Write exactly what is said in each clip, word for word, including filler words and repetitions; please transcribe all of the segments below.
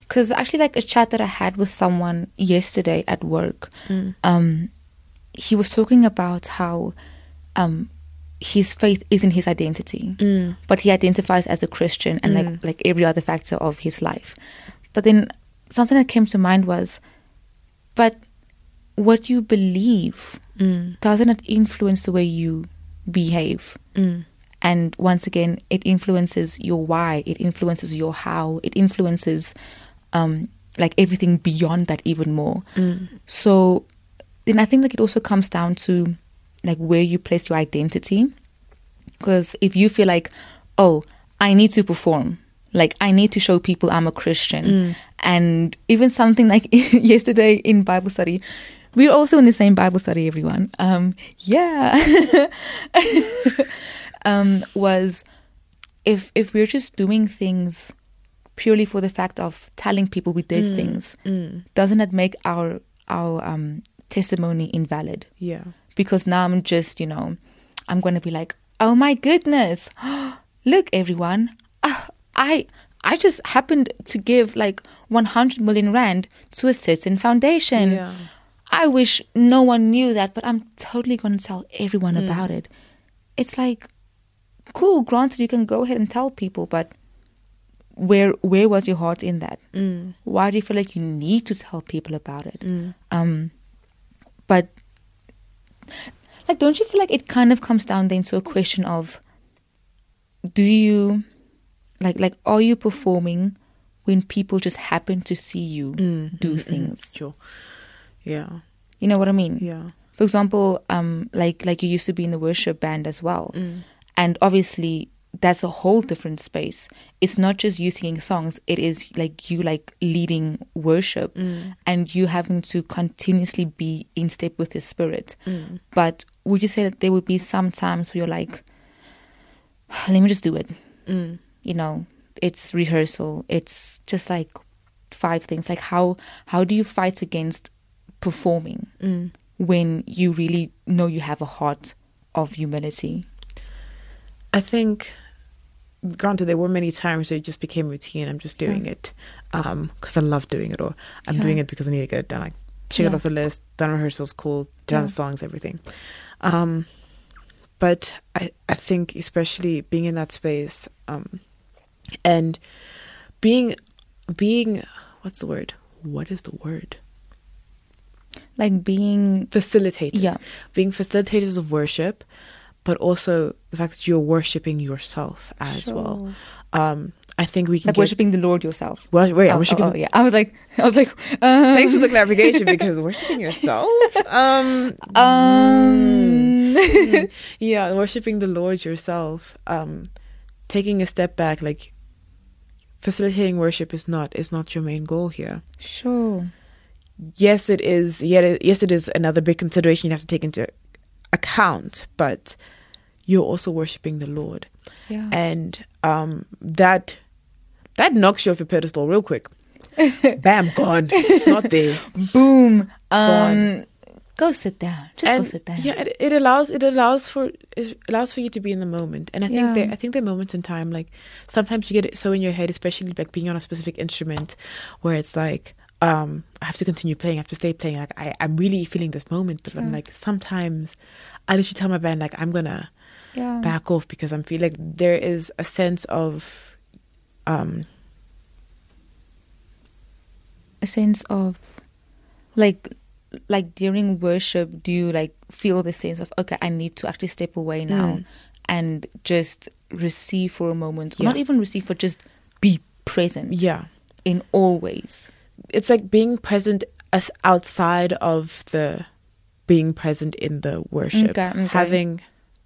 because actually, like a chat that I had with someone yesterday at work, Mm. um, he was talking about how um, his faith isn't his identity, Mm. but he identifies as a Christian and Mm. like like every other factor of his life. But then something that came to mind was, but what you believe, Mm. doesn't it influence the way you behave? Mm. And once again, it influences your why, it influences your how, it influences um, like everything beyond that even more. Mm. So then I think like it also comes down to like where you place your identity. Because if you feel like, oh, I need to perform, like I need to show people I'm a Christian. Mm. And even something like yesterday in Bible study, we're also in the same Bible study, everyone. Um, yeah. um, was if if we're just doing things purely for the fact of telling people we did Mm. things, Mm. doesn't it make our our um, testimony invalid? Yeah. Because now I'm just, you know, I'm going to be like, oh my goodness, look everyone, uh, I I just happened to give like one hundred million rand to a certain foundation. Yeah. I wish no one knew that, but I'm totally going to tell everyone Mm. about it. It's like, cool, granted, you can go ahead and tell people, but where where was your heart in that? Mm. Why do you feel like you need to tell people about it? Mm. Um, but like, don't you feel like it kind of comes down then to a question of, do you like like are you performing when people just happen to see you Mm. do Mm. things? Mm. Sure. Yeah. You know what I mean? Yeah. For example, um, like like you used to be in the worship band as well, Mm. and obviously that's a whole different space. It's not just you singing songs; it is like you like leading worship, Mm. and you having to continuously be in step with the Spirit. Mm. But would you say that there would be some times where you're like, let me just do it? Mm. You know, it's rehearsal. It's just like five things. Like how how do you fight against performing Mm. when you really know you have a heart of humility? I think, granted, there were many times where it just became routine. I'm just doing Yeah. it um because I love doing it, or I'm Yeah. doing it because I need to get it done. Like, check it Yeah. off the list, done rehearsals, cool, done Yeah. songs, everything. Um, but I, I think especially being in that space, um, and being, being, what's the word? What is the word? Like being, Facilitators. yeah, Being facilitators of worship, but also the fact that you're worshiping yourself as well. Sure. Um, I think we can Like get, worshiping the Lord yourself. Well, wait, Oh, I'm worshiping. oh, oh, yeah. I was like, I was like, um, Thanks for the clarification, because worshiping yourself. Um, Um, mm, yeah, worshiping the Lord yourself. Um, taking a step back, like facilitating worship is not is not your main goal here. sure. Yes, it is. Yet, it, yes, it is another big consideration you have to take into account. But you're also worshiping the Lord, Yeah. and um, that that knocks you off your pedestal real quick. Bam, gone. It's not there. Boom. Gone. Um, go sit down. Just And go sit down. yeah, it, it allows it allows for it allows for you to be in the moment. And I think Yeah. there I think there are moments in time, like sometimes you get it so in your head, especially like being on a specific instrument, where it's like, um, I have to continue playing, I have to stay playing. Like I, I'm really feeling this moment, but then Sure. like sometimes I literally tell my band like I'm gonna Yeah. back off, because I'm feeling like there is a sense of um A sense of like like during worship, do you like feel the sense of, okay, I need to actually step away now Mm. and just receive for a moment, or Yeah. not even receive, but just be present yeah. in all ways. It's like being present as outside of the being present in the worship. Okay, okay. Having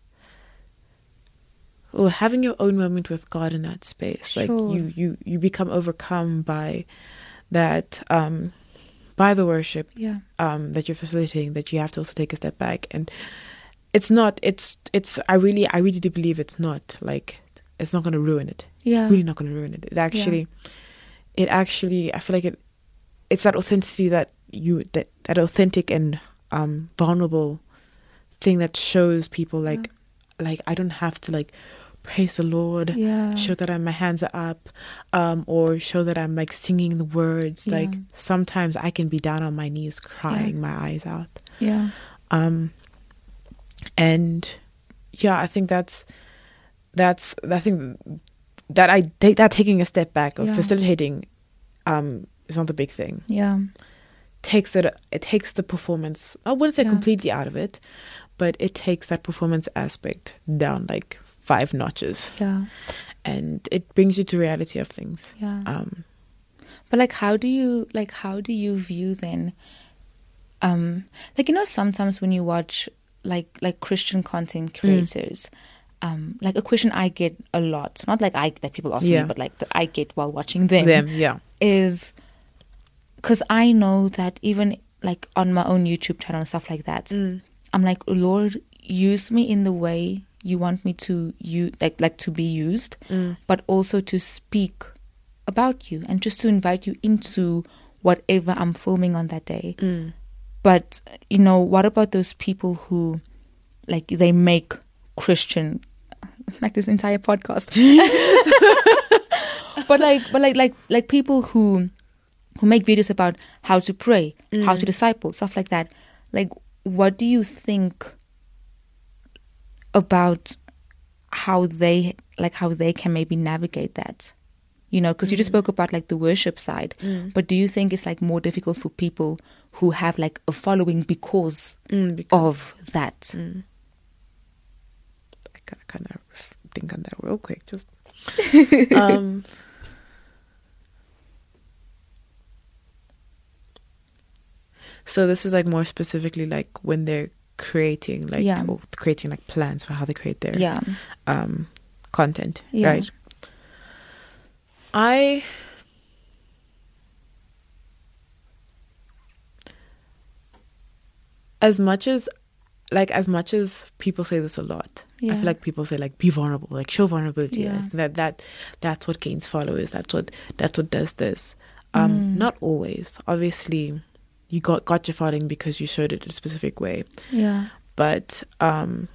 or having your own moment with God in that space. Like Sure. you, you, you become overcome by that, um, by the worship Yeah. um, that you're facilitating, that you have to also take a step back. And it's not, it's, it's, I really, I really do believe it's not like, it's not going to ruin it. Yeah. Really not going to ruin it. It actually, it actually, I feel like it, it's that authenticity that you, that, that authentic and um, vulnerable thing that shows people like, like I don't have to like praise the Lord, Yeah. show that I'm, my hands are up, um, or show that I'm like singing the words. Yeah. Like sometimes I can be down on my knees crying Yeah. my eyes out. Yeah. Um, and yeah, I think that's, that's, I think that I take that taking a step back of Yeah. facilitating, um, is not the big thing. Yeah. Takes it, it takes the performance, I wouldn't say Yeah. completely out of it, but it takes that performance aspect down like five notches, Yeah. and it brings you to reality of things. Yeah. Um, But like, how do you like? How do you view then? Um, like you know, sometimes when you watch like like Christian content creators, um, like a question I get a lot, not like I that people ask Yeah. me, but like that I get while watching them, them, yeah. is because I know that even like on my own YouTube channel and stuff like that, I'm like, Lord, use me in the way you want me to you like like to be used, but also to speak about you and just to invite you into whatever I'm filming on that day. But you know, what about those people who like they make Christian like this entire podcast but like but like like like people who who make videos about how to pray, how to disciple, stuff like that. Like, what do you think about how they like how they can maybe navigate that? You know, because you just spoke about like the worship side, but do you think it's like more difficult for people who have like a following because, Mm, because of that? I kind of think on that real quick. Just um, so this is like more specifically like when they're creating like Yeah. or creating like plans for how they create their Yeah, um content, Yeah. right? I as much as like as much as people say this a lot, I Yeah. feel like people say like be vulnerable, like show vulnerability. Yeah. Like, that that that's what gains followers. That's what that's what does this. Um, not always. Obviously, you got got your following because you showed it a specific way. yeah, But um,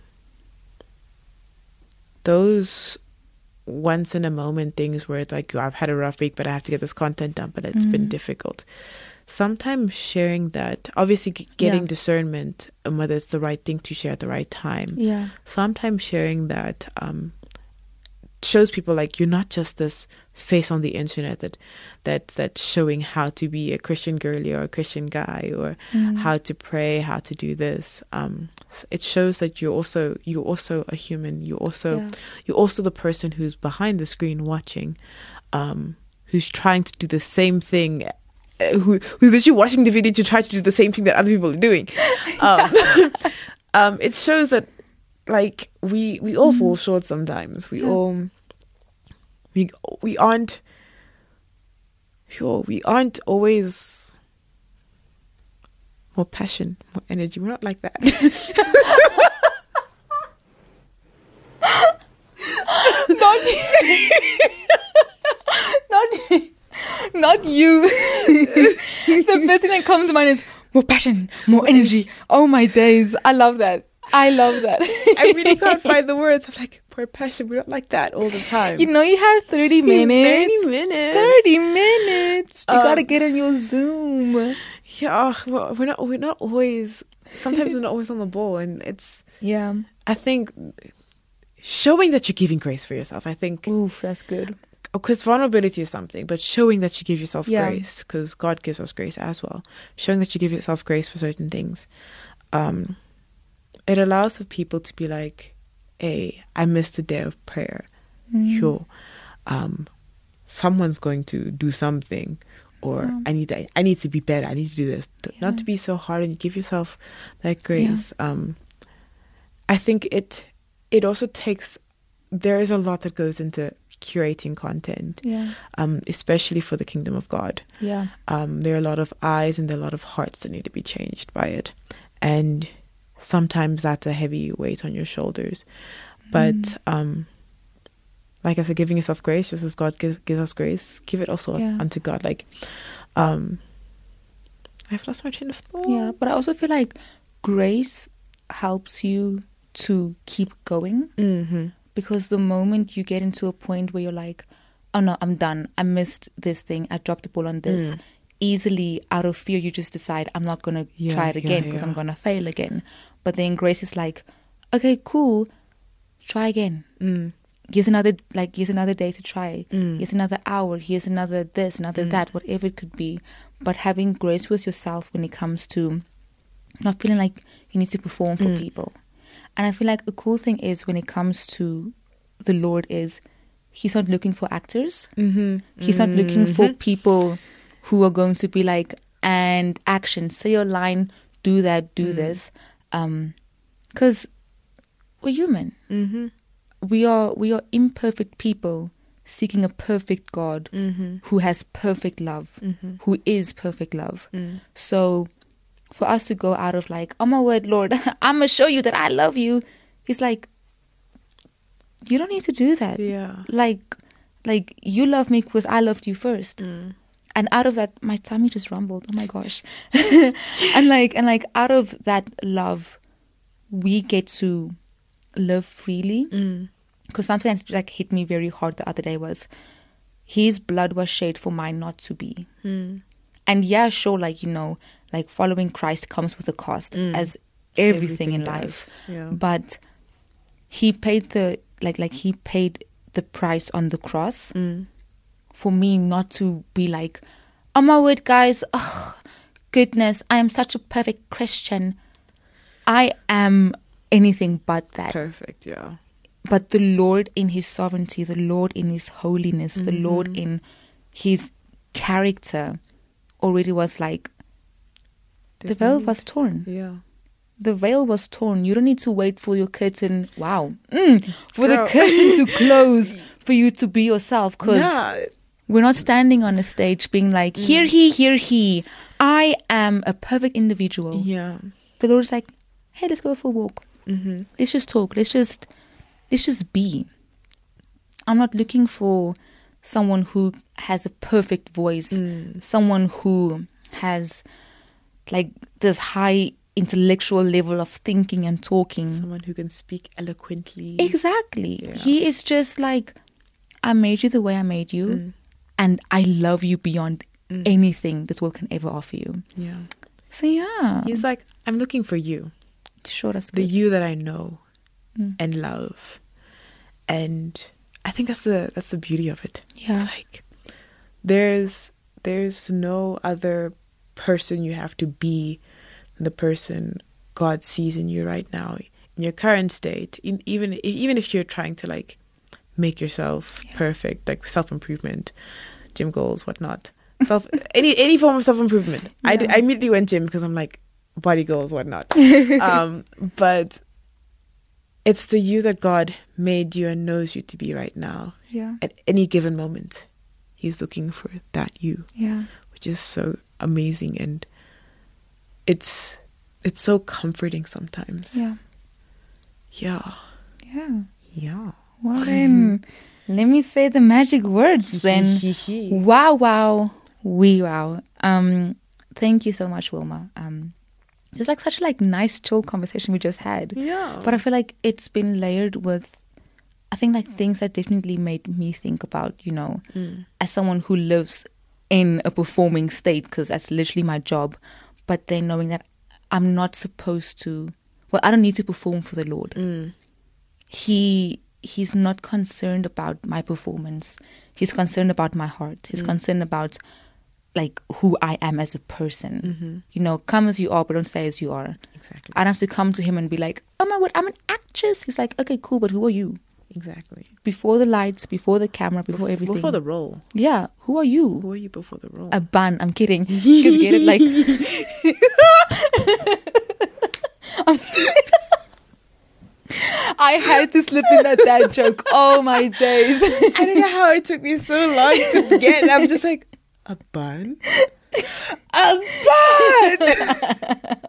those once in a moment things where it's like, I've had a rough week, but I have to get this content done, but it's been difficult. Sometimes sharing that, obviously g- getting Yeah. discernment and whether it's the right thing to share at the right time. yeah, Sometimes sharing that um, shows people like you're not just this face on the internet that that's that's showing how to be a Christian girly or a Christian guy or how to pray, how to do this. Um, s- it shows that you're also you're also a human. You're also Yeah. you're also the person who's behind the screen watching, um, who's trying to do the same thing. uh, Who, who's actually watching the video to try to do the same thing that other people are doing. Um, um, it shows that like we we all fall short sometimes. We Yeah. all we we aren't sure we aren't always more passion, more energy. We're not like that. not not not you. The first thing that comes to mind is more passion, more energy. Oh my days, I love that. I love that. I really can't find the words. I'm like, poor passion. We're not like that all the time. You know, you have thirty minutes. thirty minutes. thirty minutes. You Um, gotta get on your Zoom. Yeah, well, we're not. We're not always. Sometimes we're not always on the ball, and it's. Yeah. I think showing that you're giving grace for yourself. I think Oof, that's good. because vulnerability is something, but showing that you give yourself Yeah. grace, because God gives us grace as well. Showing that you give yourself grace for certain things, um, it allows for people to be like, "Hey, I missed a day of prayer. Sure, um, someone's going to do something, or Yeah. I need to, I need to be better. I need to do this. Not to be so hard, and you give yourself that grace. Um, I think it it also takes. There is a lot that goes into curating content, Yeah. um, especially for the kingdom of God. Yeah. Um, there are a lot of eyes and there are a lot of hearts that need to be changed by it, and sometimes that's a heavy weight on your shoulders. But um, like I said, giving yourself grace, just as God gives, gives us grace, give it also Yeah. unto God. Like, um, I've lost my train of thought. Yeah. But I also feel like grace helps you to keep going. Mm-hmm. Because the moment you get into a point where you're like, oh no, I'm done. I missed this thing. I dropped the ball on this. Mm. Easily, out of fear, you just decide, I'm not going to Yeah, try it again yeah, because yeah. I'm going to fail again. But then grace is like, okay, cool. Try again. Mm. Here's another, like, here's another day to try. Mm. Here's another hour. Here's another this, another Mm. that, whatever it could be. But having grace with yourself when it comes to not feeling like you need to perform for Mm. people. And I feel like a cool thing is when it comes to the Lord is he's not looking for actors. Mm-hmm. He's not looking for Mhm. people who are going to be like, and action, say your line, do that, do Mm. this. Um, because we're human. Mhm. We are we are imperfect people seeking a perfect God Mhm. who has perfect love, Mhm. who is perfect love. Mm. So for us to go out of like, oh my word, Lord, I'm going to show you that I love you. He's like, you don't need to do that. Yeah. Like, like you love me because I loved you first. Mm. And out of that, my tummy just rumbled. Oh my gosh. and like, and like out of that love, we get to live freely. Mm. Because something that like hit me very hard the other day was his blood was shed for mine not to be. Mm. And yeah, sure, like, you know, like following Christ comes with a cost, Mm. as everything, Everything in does. life. Yeah. But he paid the like like he paid the price on the cross Mm. for me not to be like, oh my word, guys, oh goodness, I am such a perfect Christian. I am anything but that. Perfect. Yeah. But the Lord in his sovereignty, the Lord in his holiness, the Mhm. Lord in his character already was like, There's the no veil need. was torn. Yeah. The veil was torn. You don't need to wait for your curtain. Wow. Mm, for Girl. the curtain to close for you to be yourself. Because Yeah. we're not standing on a stage being like, here he, here he. I am a perfect individual. Yeah. The Lord is like, hey, let's go for a walk. Mm-hmm. Let's just talk. Let's just, let's just be. I'm not looking for someone who has a perfect voice. Mm. Someone who has like this high intellectual level of thinking and talking. Someone who can speak eloquently. Exactly. Yeah. He is just like, I made you the way I made you, Mm. and I love you beyond Mm. anything this world can ever offer you. Yeah. So yeah, He's like, I'm looking for you. sure, that's The good. you that I know Mm. and love. And I think that's the that's the beauty of it. Yeah. It's like there's there's no other person you have to be than the person God sees in you right now, in your current state. In, even even if you're trying to like make yourself Yeah. perfect, like self improvement, gym goals, whatnot, self any any form of self improvement. I, d- Yeah. I immediately went gym because I'm like body goals, whatnot. um, but it's the you that God made you and knows you to be right now. Yeah, At any given moment, He's looking for that you, yeah, which is so amazing, and it's it's so comforting sometimes. yeah, Yeah, yeah. yeah. Well then, let me say the magic words then. Wow, wow, wee wow. Um, thank you so much, Wilma. Um, it's like such a like nice chill conversation we just had. Yeah, But I feel like it's been layered with, I think, like things that definitely made me think about, you know, Mm. as someone who lives in a performing state, because that's literally my job. But then knowing that I'm not supposed to, well, I don't need to perform for the Lord. Mm. He He's not concerned about my performance. He's concerned about my heart. He's Mm. concerned about like who I am as a person. Mhm. You know, come as you are, but don't say as you are. Exactly. I don't have to come to him and be like, oh my word, I'm an actress. He's like, okay, cool, but who are you? Exactly. Before the lights, before the camera, before Bef- everything. Before the role. Yeah, who are you? Who are you before the role? A bun. I'm kidding. You get it? Like, I had to slip in that dad joke. Oh my days. I don't know how it took me so long to get. I'm just like, a bun? A bun!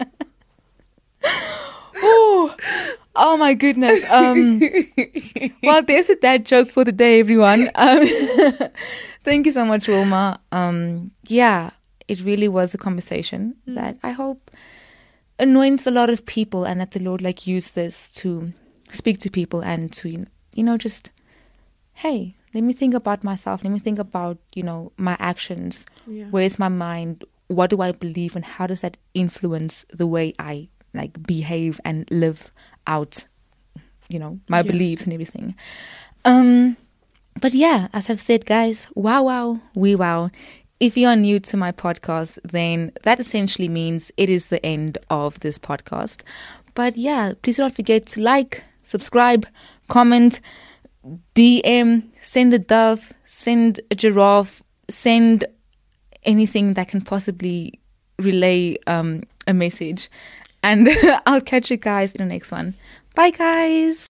Ooh. Oh my goodness. Um, well, there's a dad joke for the day, everyone. Um, thank you so much, Wilma. Um, yeah, it really was a conversation Mm. that I hope anoints a lot of people, and that the Lord like use this to speak to people and to you know, just, hey, let me think about myself. Let me think about, you know, my actions. Yeah. Where's my mind? What do I believe? And how does that influence the way I like behave and live out, you know, my Yeah. beliefs and everything. Um, but yeah, as I've said, guys, wow, wow, we wow. If you are new to my podcast, then that essentially means it is the end of this podcast. But yeah, please don't forget to like, subscribe, comment, D M, send a dove, send a giraffe, send anything that can possibly relay um, a message. And I'll catch you guys in the next one. Bye, guys.